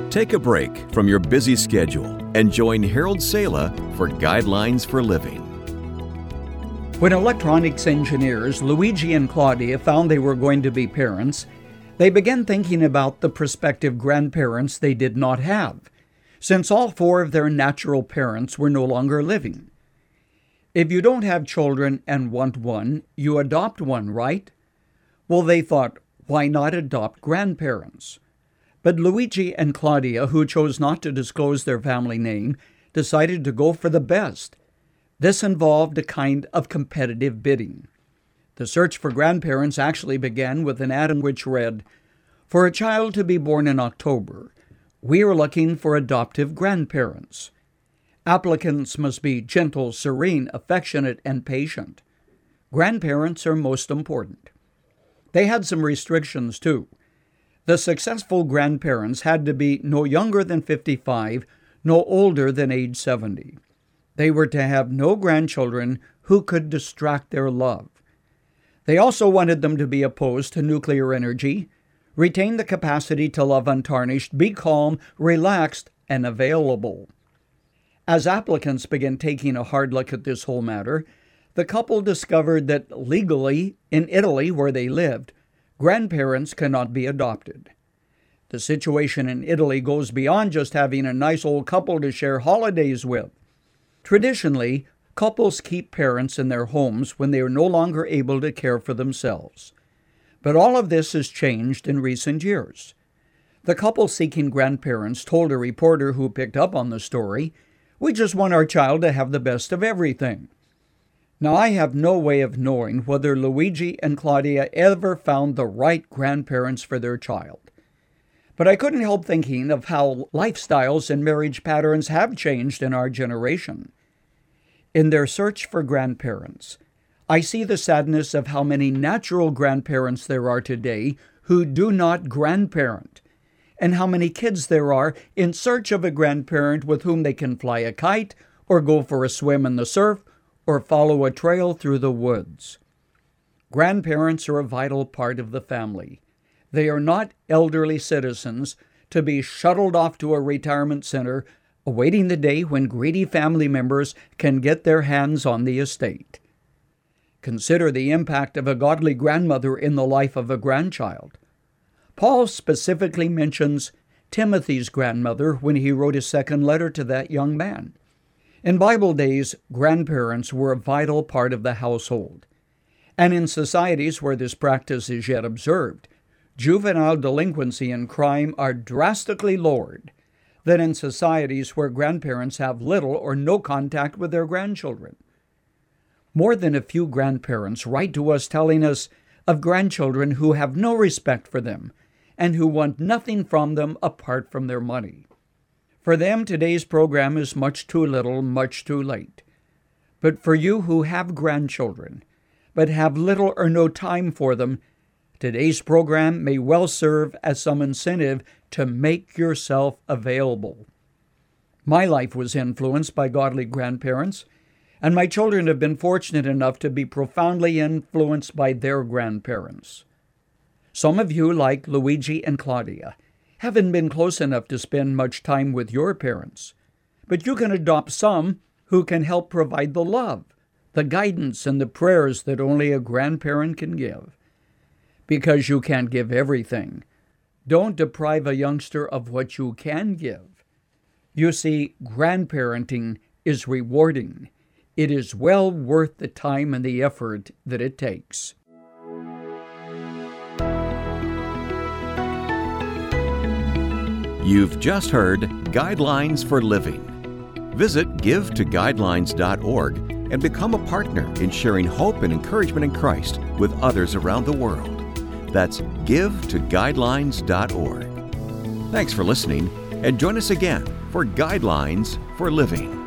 Take a break from your busy schedule and join Harold Sala for Guidelines for Living. When electronics engineers Luigi and Claudia found they were going to be parents, they began thinking about the prospective grandparents they did not have, since all four of their natural parents were no longer living. If you don't have children and want one, you adopt one, right? Well, they thought, why not adopt grandparents? But Luigi and Claudia, who chose not to disclose their family name, decided to go for the best. This involved a kind of competitive bidding. The search for grandparents actually began with an ad which read, "For a child to be born in October, we are looking for adoptive grandparents. Applicants must be gentle, serene, affectionate, and patient. Grandparents are most important." They had some restrictions, too. The successful grandparents had to be no younger than 55, no older than age 70. They were to have no grandchildren who could distract their love. They also wanted them to be opposed to nuclear energy, retain the capacity to love untarnished, be calm, relaxed, and available. As applicants began taking a hard look at this whole matter, the couple discovered that legally, in Italy where they lived, grandparents cannot be adopted. The situation in Italy goes beyond just having a nice old couple to share holidays with. Traditionally, couples keep parents in their homes when they are no longer able to care for themselves. But all of this has changed in recent years. The couple seeking grandparents told a reporter who picked up on the story, "We just want our child to have the best of everything." Now, I have no way of knowing whether Luigi and Claudia ever found the right grandparents for their child. But I couldn't help thinking of how lifestyles and marriage patterns have changed in our generation. In their search for grandparents, I see the sadness of how many natural grandparents there are today who do not grandparent, and how many kids there are in search of a grandparent with whom they can fly a kite, or go for a swim in the surf, or follow a trail through the woods. Grandparents are a vital part of the family. They are not elderly citizens to be shuttled off to a retirement center, awaiting the day when greedy family members can get their hands on the estate. Consider the impact of a godly grandmother in the life of a grandchild. Paul specifically mentions Timothy's grandmother when he wrote his second letter to that young man. In Bible days, grandparents were a vital part of the household. And in societies where this practice is yet observed, juvenile delinquency and crime are drastically lowered than in societies where grandparents have little or no contact with their grandchildren. More than a few grandparents write to us telling us of grandchildren who have no respect for them and who want nothing from them apart from their money. For them, today's program is much too little, much too late. But for you who have grandchildren, but have little or no time for them, today's program may well serve as some incentive to make yourself available. My life was influenced by godly grandparents, and my children have been fortunate enough to be profoundly influenced by their grandparents. Some of you, like Luigi and Claudia, haven't been close enough to spend much time with your parents, but you can adopt some who can help provide the love, the guidance, and the prayers that only a grandparent can give. Because you can't give everything, don't deprive a youngster of what you can give. You see, grandparenting is rewarding. It is well worth the time and the effort that it takes. You've just heard Guidelines for Living. Visit givetoguidelines.org and become a partner in sharing hope and encouragement in Christ with others around the world. That's givetoguidelines.org. Thanks for listening, and join us again for Guidelines for Living.